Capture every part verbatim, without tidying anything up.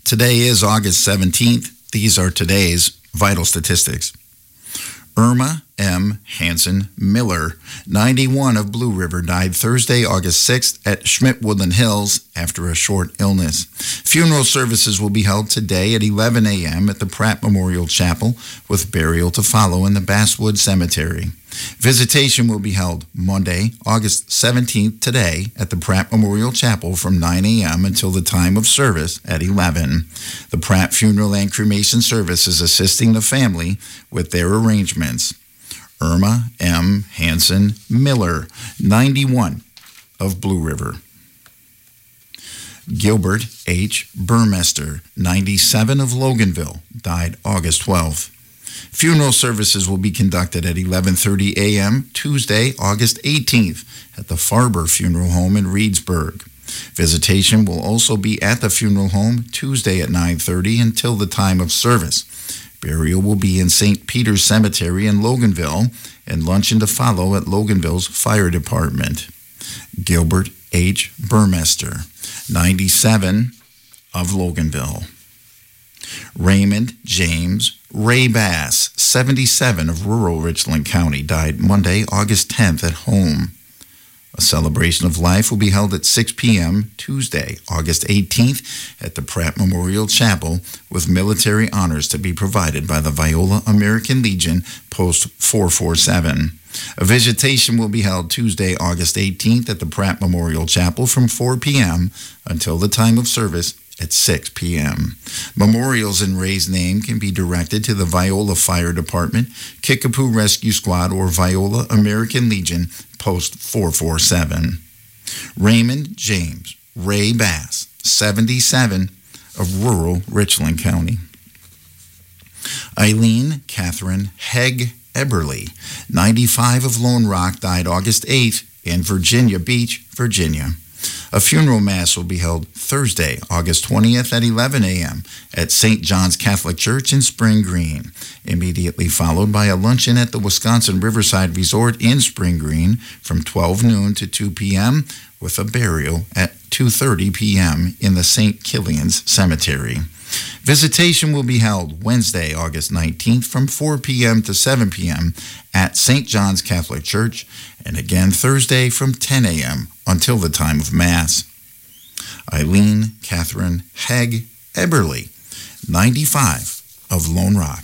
Today is August seventeenth. These are today's vital statistics. Irma M. Hanson Miller, ninety-one, of Blue River, died Thursday, August sixth at Schmidt Woodland Hills after a short illness. Funeral services will be held today at eleven a.m. at the Pratt Memorial Chapel, with burial to follow in the Basswood Cemetery. Visitation will be held Monday, August seventeenth, today at the Pratt Memorial Chapel from nine a.m. until the time of service at eleven. The Pratt Funeral and Cremation Service is assisting the family with their arrangements. Irma M. Hanson Miller, ninety-one, of Blue River. Gilbert H. Burmester, ninety-seven, of Loganville, died August twelfth. Funeral services will be conducted at eleven thirty a.m. Tuesday, August eighteenth, at the Farber Funeral Home in Reedsburg. Visitation will also be at the funeral home Tuesday at nine thirty until the time of service. Burial will be in Saint Peter's Cemetery in Loganville, and luncheon to follow at Loganville's Fire Department. Gilbert H. Burmester, ninety-seven, of Loganville. Raymond James Ray Bass, seventy-seven, of rural Richland County, died Monday, August tenth, at home. A celebration of life will be held at six p.m. Tuesday, August eighteenth, at the Pratt Memorial Chapel, with military honors to be provided by the Viola American Legion, Post four forty-seven. A visitation will be held Tuesday, August eighteenth, at the Pratt Memorial Chapel from four p.m. until the time of service at six p.m. Memorials in Ray's name can be directed to the Viola Fire Department, Kickapoo Rescue Squad, or Viola American Legion, Post four forty-seven. Raymond James Ray Bass, seventy-seven, of rural Richland County. Eileen Catherine Hegg Eberly, ninety-five, of Lone Rock, died August eighth in Virginia Beach, Virginia. A funeral mass will be held Thursday, August twentieth at eleven a.m. at Saint John's Catholic Church in Spring Green, immediately followed by a luncheon at the Wisconsin Riverside Resort in Spring Green from twelve noon to two p.m. with a burial at two thirty p.m. in the Saint Killian's Cemetery. Visitation will be held Wednesday, August nineteenth from four p.m. to seven p.m. at Saint John's Catholic Church, and again Thursday from ten a.m. until the time of Mass. Eileen Catherine Hegg Eberly, ninety-five, of Lone Rock.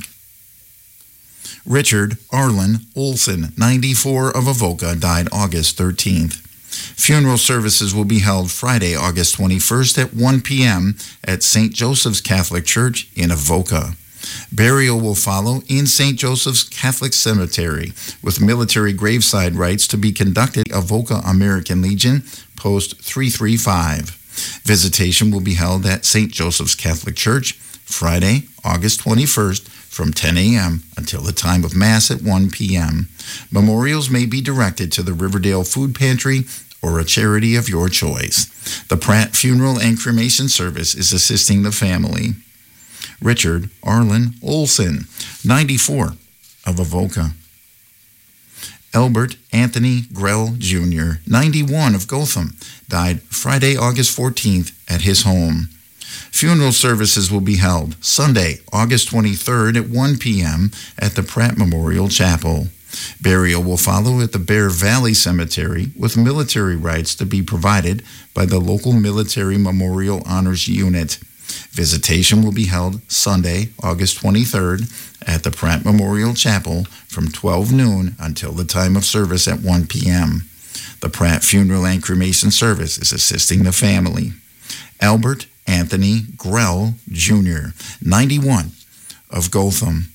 Richard Arlen Olson, ninety-four, of Avoca, died August thirteenth. Funeral services will be held Friday, August twenty-first at one p.m. at Saint Joseph's Catholic Church in Avoca. Burial will follow in Saint Joseph's Catholic Cemetery, with military graveside rites to be conducted at Avoca American Legion, Post three thirty-five. Visitation will be held at Saint Joseph's Catholic Church Friday, August twenty-first, from ten a.m. until the time of Mass at one p.m. Memorials may be directed to the Riverdale Food Pantry or a charity of your choice. The Pratt Funeral and Cremation Service is assisting the family. Richard Arlen Olson, ninety-four, of Avoca. Albert Anthony Grell Junior, ninety-one, of Gotham, died Friday, August fourteenth, at his home. Funeral services will be held Sunday, August twenty-third at one p.m. at the Pratt Memorial Chapel. Burial will follow at the Bear Valley Cemetery, with military rites to be provided by the local Military Memorial Honors Unit. Visitation will be held Sunday, August twenty-third, at the Pratt Memorial Chapel from twelve noon until the time of service at one p.m. The Pratt Funeral and Cremation Service is assisting the family. Albert Anthony Grell Junior, ninety-one, of Gotham.